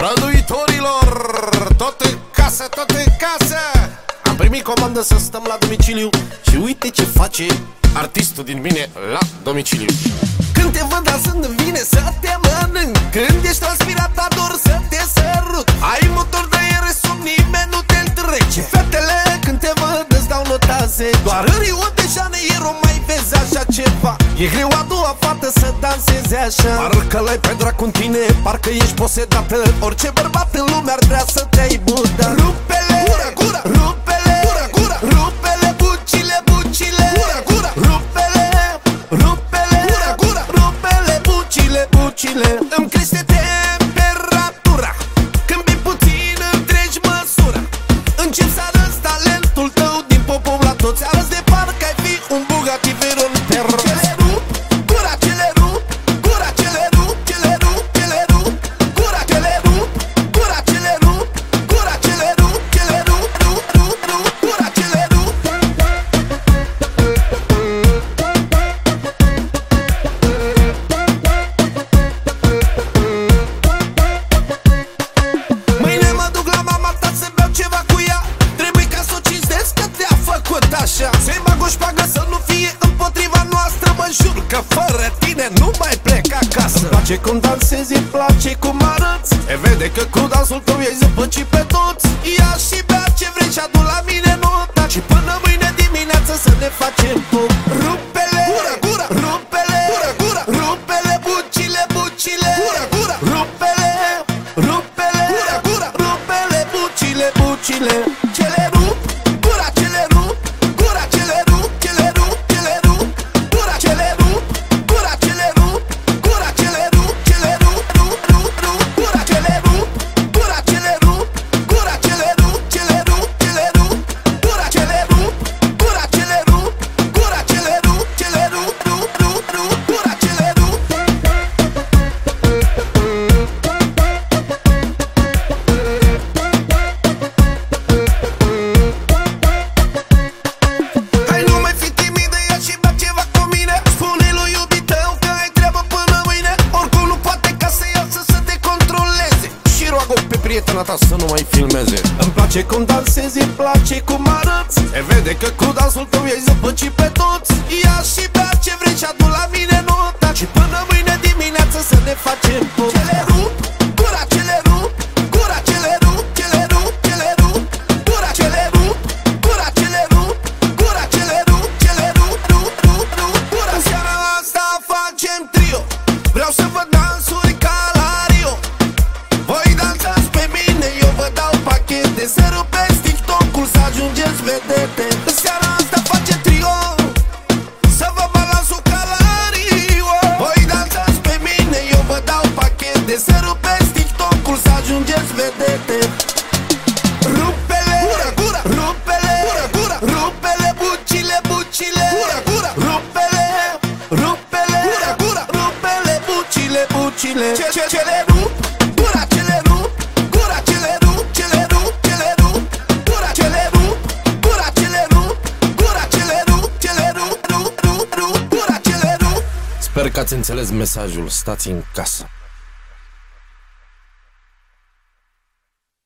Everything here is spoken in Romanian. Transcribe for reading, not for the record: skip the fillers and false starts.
Prăduitorilor, tot în casă, tot în casă. Am primit comandă să stăm la domiciliu și uite ce face artistul din mine la domiciliu. Când te văd dansând îmi vine să te mănânc, când ești transpirat ador să te sărut. Ai motor de aer sub nimeni nu te trece. Fetele când te văd îți dau notaze, doar în Rio de Janeiro mai vezi așa ceva. E greu a doua fată să danseze așa. Parcă l-ai pe dracu în tine, parcă ești posedată. Orice bărbat în lume ar vrea să te-ai buda. Rupe-le, gura, gura, rupe-le, gura, gura, rupe-le, bucile, bucile, gura, gura, rupe-le, rupe-le, gura, gura, rupe-le, bucile, bucile. Îmi crește temperatura când bei puțin întregi măsura. Încep să arăți talentul tău din popom la toți. Arăți de parcă ai fi un Bugatti Veyron Perro. Cele rup, gura, cele rup, gura, cele rup, cele rup, cele rup, gura, cele rup, gura, cele rup, gura, cele rup, cele rup, rup, rup, rup, gura, cele rup. Mâine mă duc la mama ta să beau ceva cu ea. Trebuie ca să o cinstesc că te-a făcut așa. Să-i bag o șpagă să nu fie împotriva noastră. Mă jur că fără tine nu mai plec acasă. Îmi place cum dansezi, îmi place cum arăți. E vede că cu dansul tău i-ai zăpăcit pe toți. Ia și bea ce vrei și adu la mine nota. Și până mâine dimineață să ne facem pop. Rupe-le, gura, gura, rupe-le, gura, gura, rupe-le, bucile, bucile, gura, gura, rupe-le, rupe-le, gura, gura, rupe-le, bucile, bucile. Cele rup, gura, cele rup, gura, cele rup, cele rup, cele rup, gura, cele rup, gura, cele rup, gura, cele rup, cele rup, rup, rup, rup, gura, cele rup, gura, cele rup, gura, cele rup, cele rup, cele rup, gura, cele rup, gura, cele rup, gura, cele rup, cele rup, rup, rup, rup, gura, cele rup. Hai nu mai fi timidă, ia și bea ceva cu mine. Spune lui iubit tău că ai treabă până mâine. Oricum nu poate ca să iasă să te controleze. Și roagă pe prietena ta să nu mai filmeze. Îmi place cum dansezi, îmi place cum arăți. E vede că cu dansul tău i-ai zăpăcit pe toți. Ia și bea ce vrei și adu la mine nota. Și până mâine dimineață să ne facem pop. Cele rup, gura, cele rup, gura, cele rup, cele rup, cele rup, gura, cele rup, gura, cele rup, gura, cele rup, cele rup, rup, rup, rup, gura. În seara asta facem trio. Vreau să văd dansuri ca la Rio. Voi dansați pe mine, eu vă dau pachete. Să rupeți TikTok-ul, să ajungeți vedete. În seara asta facem trio, să vă balansul ca la Rio. Voi dansați pe mine, eu vă dau pachete. Să rupeți TikTok-ul, să ajungeți vedete. Rupe-le, gura, gura, rupe-le, gura, gura, rupe-le, bucile, bucile, gura, gura, rupe-le, rupe-le, gura, gura, rupe-le, bucile, bucile. Cele rup, gura, cele rup, gura, cele rup, cele rup, cele rup, gura, cele rup, gura, cele rup, gura, cele rup, cele rup, rup, rup, rup, gura, cele rup. Sper că ați înțeles mesajul, stați în casă.